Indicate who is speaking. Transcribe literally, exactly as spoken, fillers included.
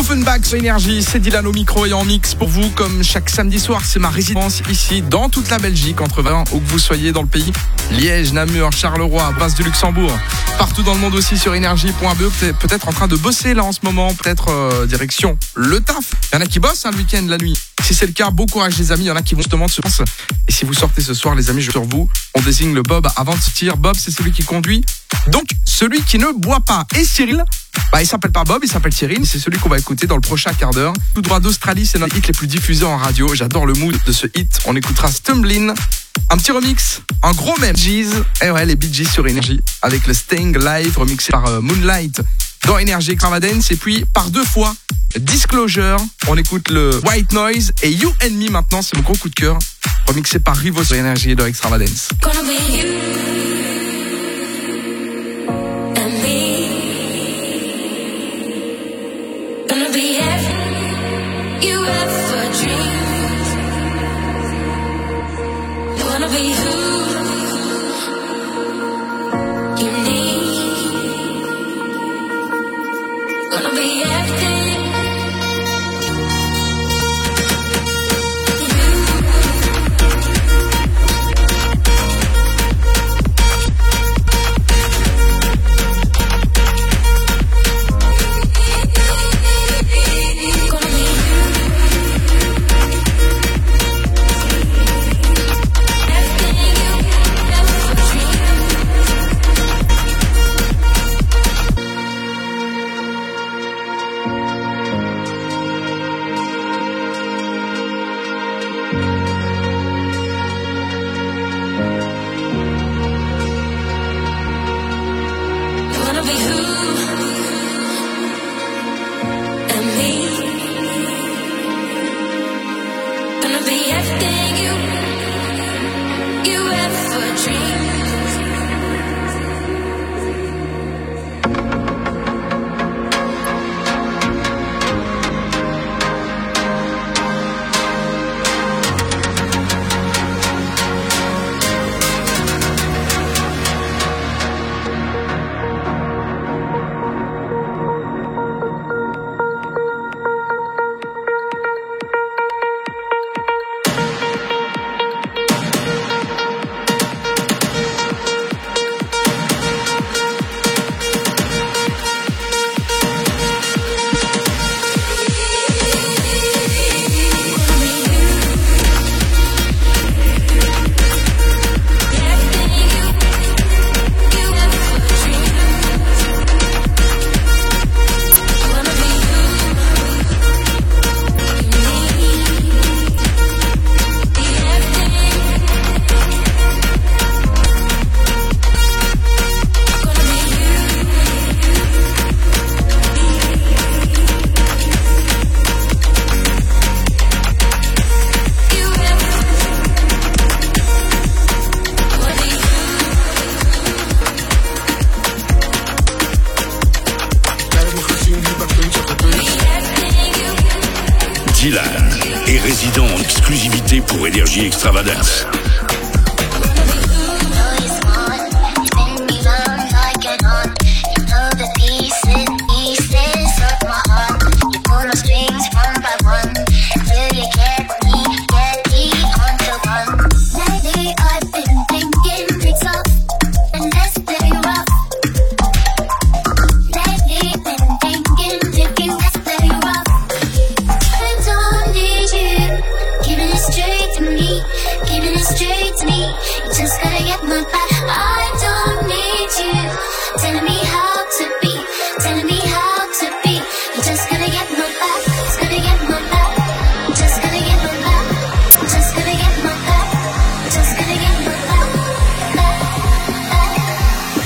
Speaker 1: Offenbach sur Énergie, c'est Dylan au micro et en mix pour vous. Comme chaque samedi soir, c'est ma résidence ici dans toute la Belgique, entre vingt où que vous soyez dans le pays. Liège, Namur, Charleroi, Basse du Luxembourg, partout dans le monde aussi sur énergie point b e. Peut-être en train de bosser là en ce moment, peut-être euh, direction le taf. Il y en a qui bossent hein, le week-end, la nuit. Si c'est le cas, bon courage les amis. Il y en a qui vont justement se lancer. Et si vous sortez ce soir, les amis, je sur vous, on désigne le Bob avant de sortir. Bob, c'est celui qui conduit. Donc, celui qui ne boit pas. Et Cyril, bah, il s'appelle pas Bob, il s'appelle Cyril. C'est celui qu'on va écouter dans le prochain quart d'heure. Tout droit d'Australie, c'est notre hit les plus diffusés en radio. J'adore le mood de ce hit. On écoutera Stumblin'. Un petit remix, un gros même. Bee Gees, et ouais, les Bee Gees sur Énergie. Avec le Staying Live, remixé par euh, Moonlight dans Énergie Extravagance. Et puis, par deux fois, Disclosure. On écoute le White Noise et You and Me maintenant, c'est mon gros coup de cœur. Remixé par Rivo sur Énergie et dans Extravagance.
Speaker 2: Be who you need. Gonna be everything.
Speaker 3: Dylan est résident en exclusivité pour Énergie Extravagance.